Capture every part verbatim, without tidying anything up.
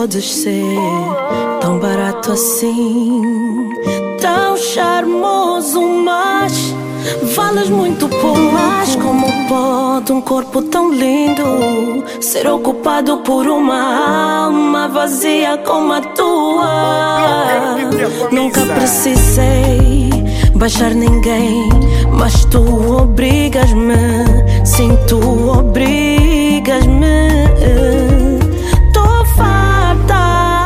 podes ser tão barato assim, tão charmoso, mas vales muito pouco. Mas como pode um corpo tão lindo ser ocupado por uma alma vazia como a tua? Nunca precisei baixar ninguém, mas tu obrigas-me. Sim, tu obrigas-me. Tô farta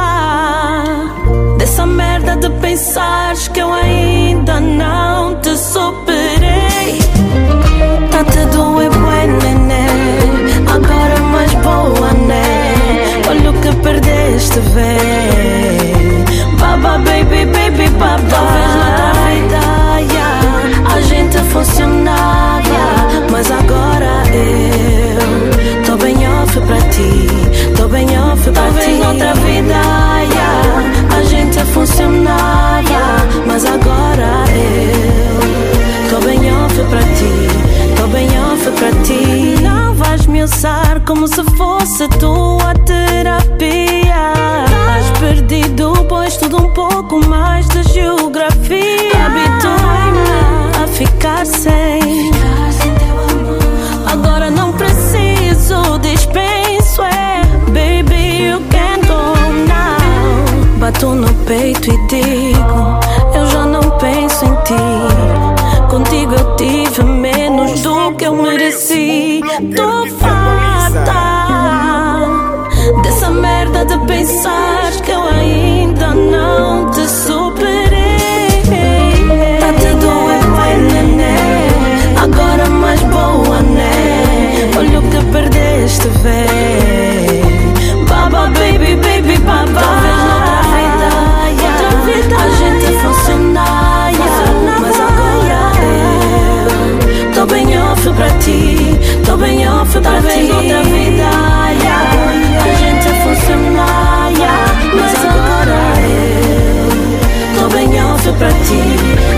dessa merda de pensares que eu ainda não te superei. Tá te doer, bué, nenê, agora mais boa, né? Olha o que perdeste, vê. Baba, baby, baby, baba. Talvez noutra vida, yeah, a gente funcionava, mas agora eu tô bem off pra ti, tô bem off pra ti. Talvez noutra vida, yeah, a gente funcionava, mas agora eu tô bem off pra ti, tô bem off pra ti. Não vais me usar como se fosse tua terapia. Estás perdido, pois tudo um pouco mais de geografia. Habituei-me a ficar sem, agora não preciso, dispenso, é. Baby, you can go now. Bato no peito e digo, eu já não penso em ti. Contigo eu tive menos do que eu mereci. Tô farta dessa merda de pensar que eu ainda não te superei. Tá te doer, vai, nenê, agora mais boa, né? Olha o que perdeste, vê. Baba, baby, baby, baba. Talvez noutra vida, yeah, outra vida a gente funcionar, yeah, mas agora eu tô bem off pra ti, tô bem off pra ti. Talvez noutra vida, yeah, a gente funcionar, yeah, mas agora eu tô bem off pra ti,